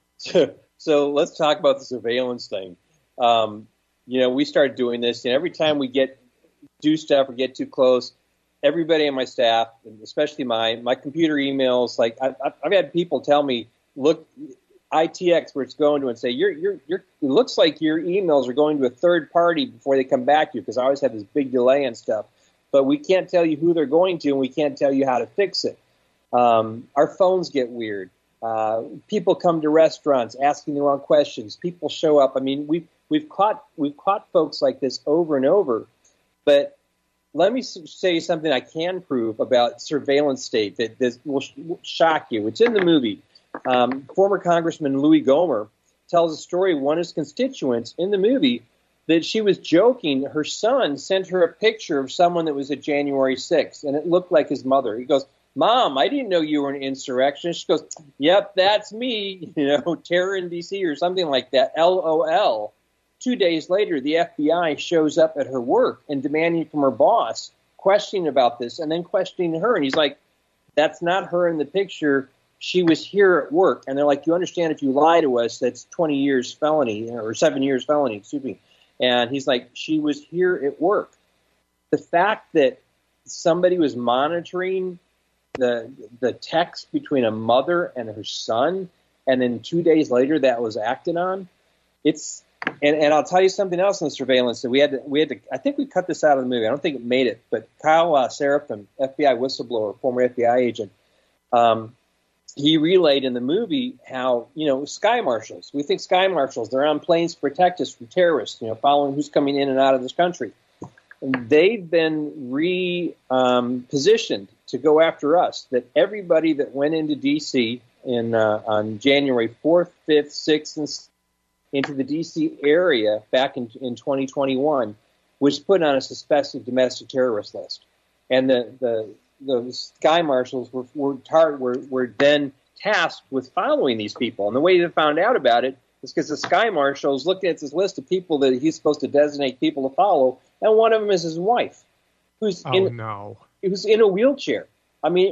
So let's talk about the surveillance thing. We started doing this, and every time we do stuff or get too close, everybody on my staff, and especially my computer emails, like I've had people tell me, look, IT experts go into and say, it looks like your emails are going to a third party before they come back to you, because I always have this big delay and stuff. But we can't tell you who they're going to, and we can't tell you how to fix it. Our phones get weird. People come to restaurants asking the wrong questions. People show up. I mean, we've caught folks like this over and over. But let me say something I can prove about surveillance state that this will shock you. It's in the movie. Former Congressman Louis Gohmert tells a story of one of his constituents in the movie that she was joking. Her son sent her a picture of someone that was at January 6th, and it looked like his mother. He goes, "Mom, I didn't know you were an insurrectionist." She goes, "Yep, that's me, terror in D.C. or something like that, LOL. 2 days later, the FBI shows up at her work and demanding from her boss, questioning about this, and then questioning her. And he's like, "That's not her in the picture. She was here at work." And they're like, "You understand, if you lie to us, that's 20 years felony, or 7 years felony, excuse me." And he's like, "She was here at work." The fact that somebody was monitoring the text between a mother and her son, and then 2 days later that was acted on, and I'll tell you something else in the surveillance that we had to. I think we cut this out of the movie. I don't think it made it, but Kyle Seraphin, FBI whistleblower, former FBI agent, he relayed in the movie how, sky marshals, we think sky marshals, they're on planes to protect us from terrorists, following who's coming in and out of this country. And they've been repositioned to go after us, that everybody that went into D.C. on January 4th, 5th, 6th, and 7th, into the D.C. area back in 2021 was put on a suspected domestic terrorist list. And the sky marshals were then tasked with following these people. And the way they found out about it is because the sky marshals looked at this list of people that he's supposed to designate people to follow, and one of them is his wife, who's in a wheelchair. I mean,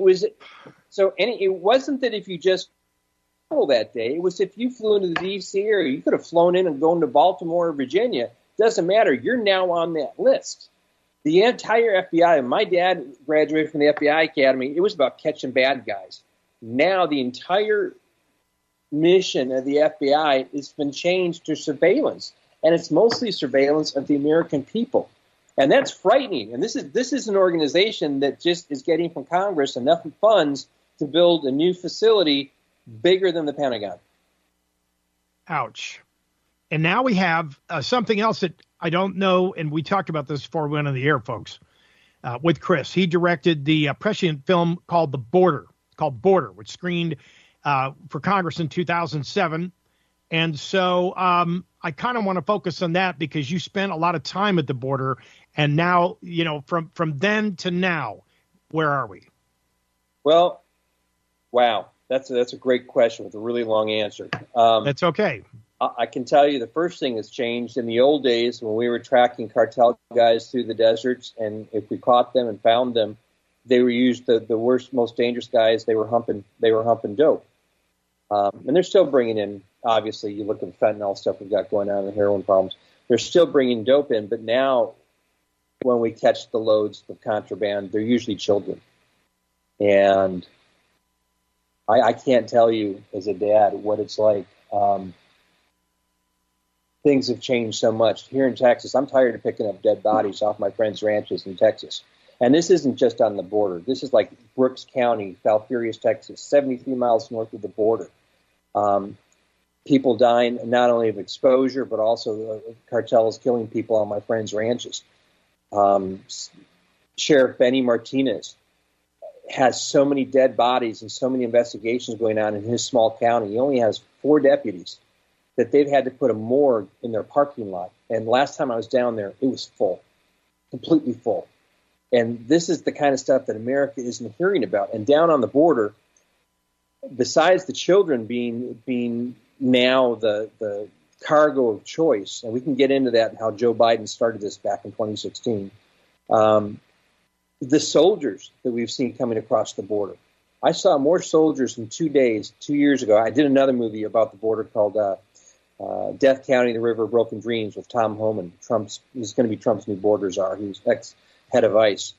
it wasn't that if you just that day, it was if you flew into the D.C. area, you could have flown in and gone to Baltimore or Virginia. Doesn't matter. You're now on that list. The entire FBI, and my dad graduated from the FBI Academy, it was about catching bad guys. Now the entire mission of the FBI has been changed to surveillance, and it's mostly surveillance of the American people. And that's frightening. And this is an organization that just is getting from Congress enough funds to build a new facility bigger than the Pentagon. Ouch. And now we have something else that I don't know, and we talked about this before we went on the air, folks, with Chris. He directed the prescient film called Border, which screened for Congress in 2007. And so I kind of want to focus on that because you spent a lot of time at the border, and now, from then to now, where are we? Well, wow. That's a great question with a really long answer. That's okay. I can tell you the first thing that's changed. In the old days when we were tracking cartel guys through the deserts, and if we caught them and found them, they were used the worst, most dangerous guys. They were humping dope. And they're still bringing in, obviously, you look at the fentanyl stuff we've got going on and the heroin problems. They're still bringing dope in, but now when we catch the loads of contraband, they're usually children. And I can't tell you as a dad what it's like. Things have changed so much. Here in Texas, I'm tired of picking up dead bodies off my friends' ranches in Texas. And this isn't just on the border. This is like Brooks County, Falfurrias, Texas, 73 miles north of the border. People dying not only of exposure, but also cartels killing people on my friends' ranches. Sheriff Benny Martinez has so many dead bodies and so many investigations going on in his small county. He only has 4 deputies that they've had to put a morgue in their parking lot. And last time I was down there, it was full, completely full. And this is the kind of stuff that America isn't hearing about. And down on the border, besides the children being now the cargo of choice, and we can get into that and how Joe Biden started this back in 2016. The soldiers that we've seen coming across the border. I saw more soldiers in 2 days, 2 years ago. I did another movie about the border called Death County, The River of Broken Dreams with Tom Homan. He's going to be Trump's new border czar. He was ex-head of ICE.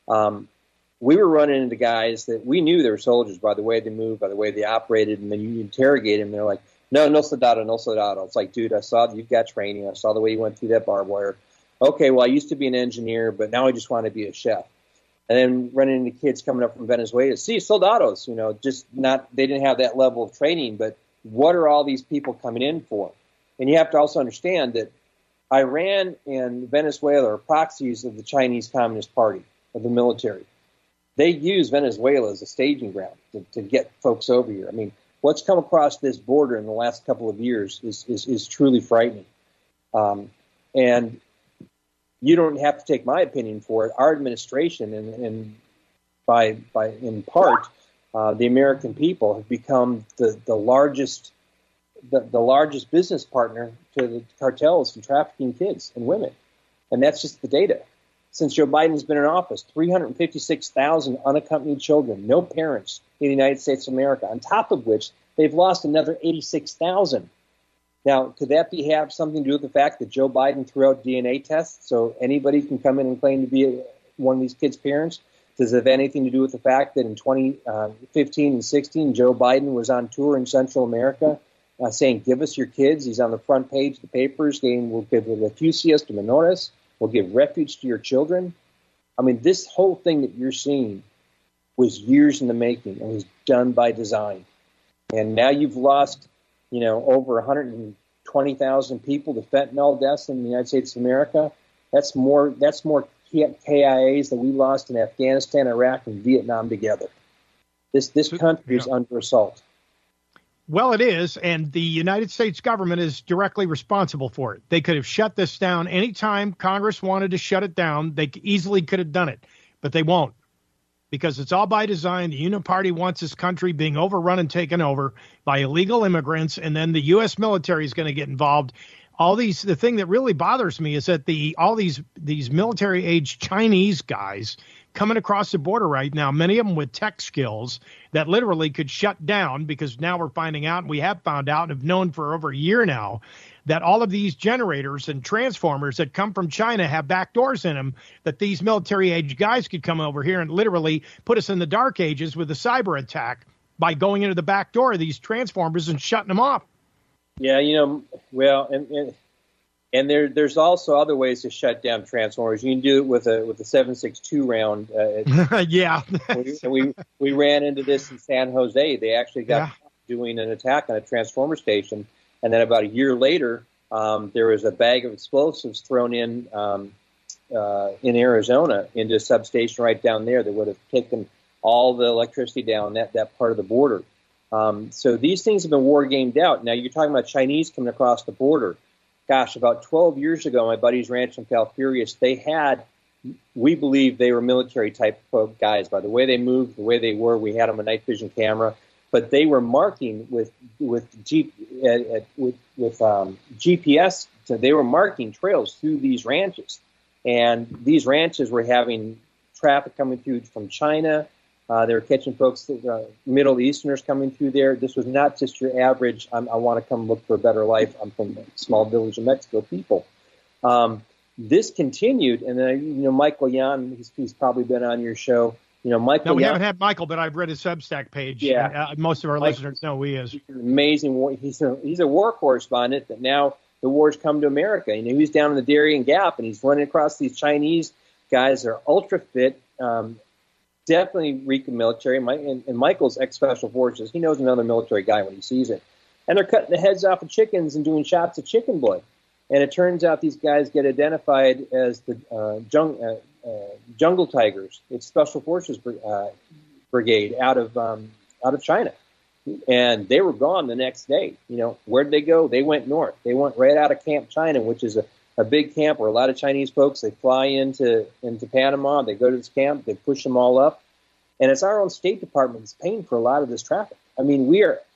We were running into guys that we knew they were soldiers by the way they moved, by the way they operated, and then you interrogate them, they're like, no soldado, no soldado. It's like, dude, I saw you've got training. I saw the way you went through that barbed wire. Okay, well, I used to be an engineer, but now I just want to be a chef. And then running into kids coming up from Venezuela, soldados, they didn't have that level of training, but what are all these people coming in for? And you have to also understand that Iran and Venezuela are proxies of the Chinese Communist Party, of the military. They use Venezuela as a staging ground to get folks over here. I mean, what's come across this border in the last couple of years is truly frightening. And you don't have to take my opinion for it. Our administration, and in part, the American people have become the largest business partner to the cartels and trafficking kids and women, and that's just the data. Since Joe Biden's been in office, 356,000 unaccompanied children, no parents in the United States of America, on top of which they've lost another 86,000. Now, could that have something to do with the fact that Joe Biden threw out DNA tests so anybody can come in and claim to be one of these kids' parents? Does it have anything to do with the fact that in 2015 and 16, Joe Biden was on tour in Central America saying, give us your kids? He's on the front page of the papers saying, we'll give refugios to menores. We'll give refuge to your children. I mean, this whole thing that you're seeing was years in the making and was done by design. And now you've lost, over 120,000 people to fentanyl deaths in the United States of America. That's more KIAs that we lost in Afghanistan, Iraq, and Vietnam together. This country is under assault. Well, it is, and the United States government is directly responsible for it. They could have shut this down anytime Congress wanted to shut it down. They easily could have done it, but they won't, because it's all by design. The Uniparty wants this country being overrun and taken over by illegal immigrants, and then the U.S. military is going to get involved. The thing that really bothers me is that all these military-age Chinese guys coming across the border right now, many of them with tech skills that literally could shut down, because now we're finding out, and we have found out and have known for over a year now, that all of these generators and transformers that come from China have back doors in them, that these military-age guys could come over here and literally put us in the dark ages with a cyber attack by going into the back door of these transformers and shutting them off. Yeah, and there's also other ways to shut down transformers. You can do it with a 7.62 round. Yeah. we ran into this in San Jose. They actually got doing an attack on a transformer station, and then about a year later, there was a bag of explosives thrown in Arizona into a substation right down there that would have taken all the electricity down that part of the border. So these things have been war gamed out. Now you're talking about Chinese coming across the border. Gosh, about 12 years ago, my buddy's ranch in Falfurrias, we believe they were military type of guys. By the way they moved, the way they were, we had them a night vision camera, but they were marking with GPS. So they were marking trails through these ranches, and these ranches were having traffic coming through from China. They were catching folks, Middle Easterners coming through there. This was not just your average, I want to come look for a better life, I'm from a small village in Mexico people. This continued, and then, Michael Yan, he's probably been on your show. Michael. No, we haven't had Michael, but I've read his Substack page. Yeah. Most of our listeners know who he is. He's an amazing, he's a war correspondent that now the war's come to America. He's down in the Darien Gap, and he's running across these Chinese guys that are ultra fit, definitely reek of military, and Michael's ex-special forces. He knows another military guy when he sees it. And they're cutting the heads off of chickens and doing shots of chicken blood. And it turns out these guys get identified as the jungle tigers. It's Special Forces Brigade out of China. And they were gone the next day. Where'd they go? They went north. They went right out of Camp China, which is a big camp where a lot of Chinese folks, they fly into Panama, they go to this camp, they push them all up. And it's our own State Department that's paying for a lot of this traffic. I mean, we are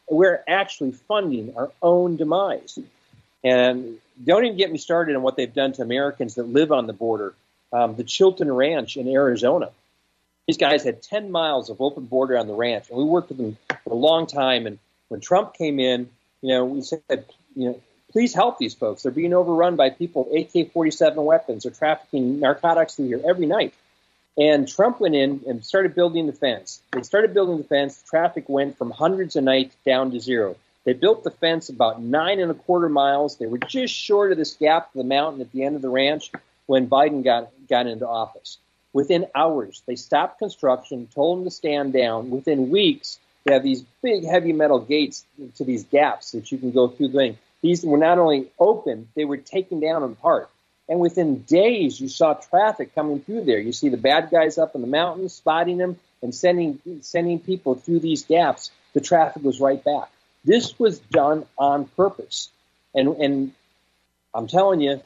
we're actually funding our own demise. And don't even get me started on what they've done to Americans that live on the border. The Chilton Ranch in Arizona. These guys had 10 miles of open border on the ranch, and we worked with them for a long time. And when Trump came in, we said, please help these folks. They're being overrun by people with AK-47 weapons. They're trafficking narcotics through here every night. And Trump went in and started building the fence. They started building the fence. Traffic went from hundreds a night down to zero. They built the fence about 9.25 miles. They were just short of this gap to the mountain at the end of the ranch when Biden got into office. Within hours, they stopped construction, told them to stand down. Within weeks, they have these big heavy metal gates to these gaps that you can go through the thing. These were not only open, they were taken down apart. And within days, you saw traffic coming through there. You see the bad guys up in the mountains, spotting them and sending people through these gaps. The traffic was right back. This was done on purpose. And I'm telling you,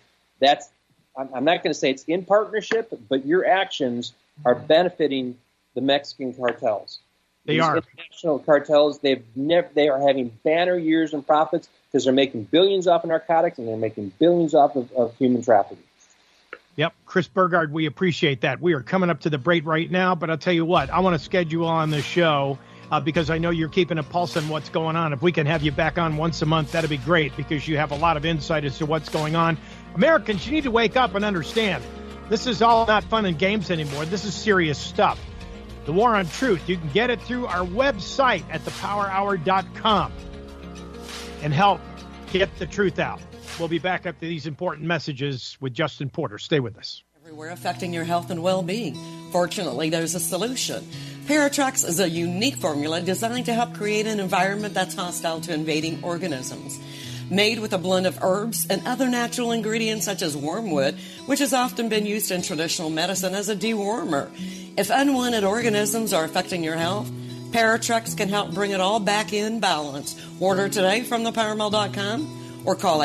I'm not going to say it's in partnership, but your actions are benefiting the Mexican cartels. They are international cartels. They are having banner years in profits because they're making billions off of narcotics and they're making billions off of human trafficking. Yep. Chris Burgard, we appreciate that. We are coming up to the break right now, but I'll tell you what, I want to schedule on the show because I know you're keeping a pulse on what's going on. If we can have you back on once a month, that'd be great because you have a lot of insight as to what's going on. Americans, you need to wake up and understand this is all not fun and games anymore. This is serious stuff. The War on Truth, you can get it through our website at thepowerhour.com and help get the truth out. We'll be back after these important messages with Justin Porter. Stay with us. Everywhere affecting your health and well-being. Fortunately, there's a solution. Paratrex is a unique formula designed to help create an environment that's hostile to invading organisms. Made with a blend of herbs and other natural ingredients such as wormwood, which has often been used in traditional medicine as a dewormer. If unwanted organisms are affecting your health, Paratrex can help bring it all back in balance. Order today from thepowermall.com or call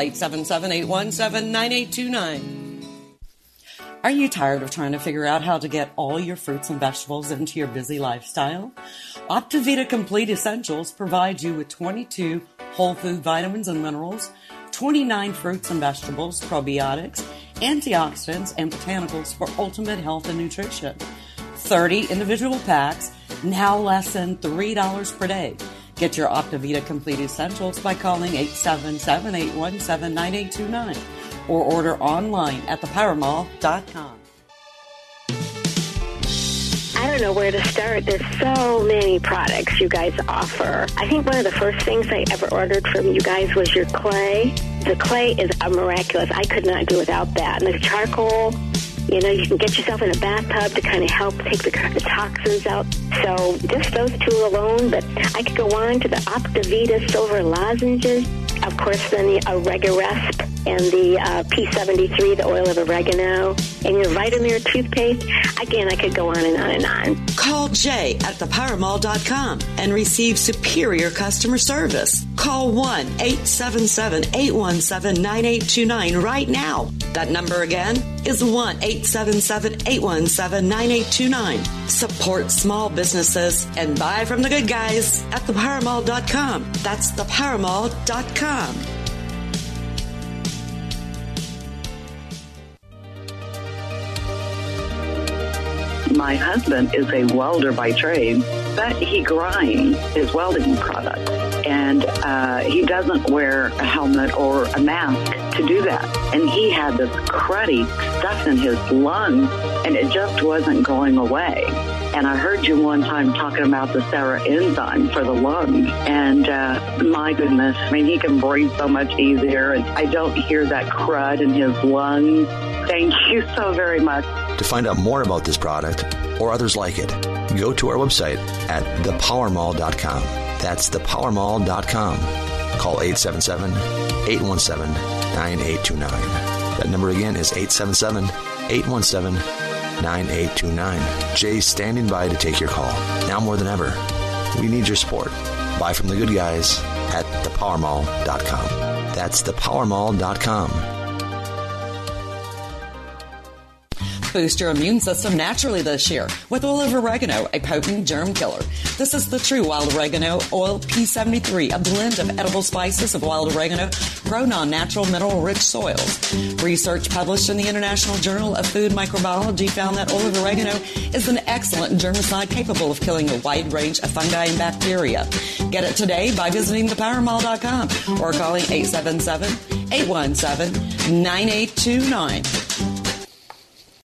877-817-9829. Are you tired of trying to figure out how to get all your fruits and vegetables into your busy lifestyle? Optivita Complete Essentials provides you with 22 whole food vitamins and minerals, 29 fruits and vegetables, probiotics, antioxidants, and botanicals for ultimate health and nutrition. 30 individual packs, now less than $3 per day. Get your Optivita Complete Essentials by calling 877-817-9829 or order online at thepowermall.com. I don't know where to start. There's so many products you guys offer. I think one of the first things I ever ordered from you guys was your clay. The clay is miraculous. I could not do without that. And the charcoal, you can get yourself in a bathtub to kind of help take the toxins out. So just those two alone, but I could go on to the Optivita Silver Lozenges. Of course, then the Oregaresp and the P73, the oil of oregano, and your Vitamir toothpaste. Again, I could go on and on and on. Call Jay at thepowermall.com and receive superior customer service. Call 1-877-817-9829 right now. That number again is 1-877-817-9829. Support small businesses and buy from the good guys at thepowermall.com. That's thepowermall.com. My husband is a welder by trade, but he grinds his welding products. And he doesn't wear a helmet or a mask to do that. And he had this cruddy stuff in his lungs, and it just wasn't going away. And I heard you one time talking about the Sarah enzyme for the lungs. And my goodness, he can breathe so much easier. And I don't hear that crud in his lungs. Thank you so very much. To find out more about this product or others like it, go to our website at thepowermall.com. That's thepowermall.com. Call 877-817-9829. That number again is 877-817-9829. Jay's standing by to take your call. Now more than ever, we need your support. Buy from the good guys at thepowermall.com. That's thepowermall.com. Boost your immune system naturally this year with oil of oregano, a potent germ killer. This is the true wild oregano oil P73, a blend of edible spices of wild oregano grown on natural mineral-rich soils. Research published in the International Journal of Food Microbiology found that oil of oregano is an excellent germicide capable of killing a wide range of fungi and bacteria. Get it today by visiting thepowermall.com or calling 877-817-9829.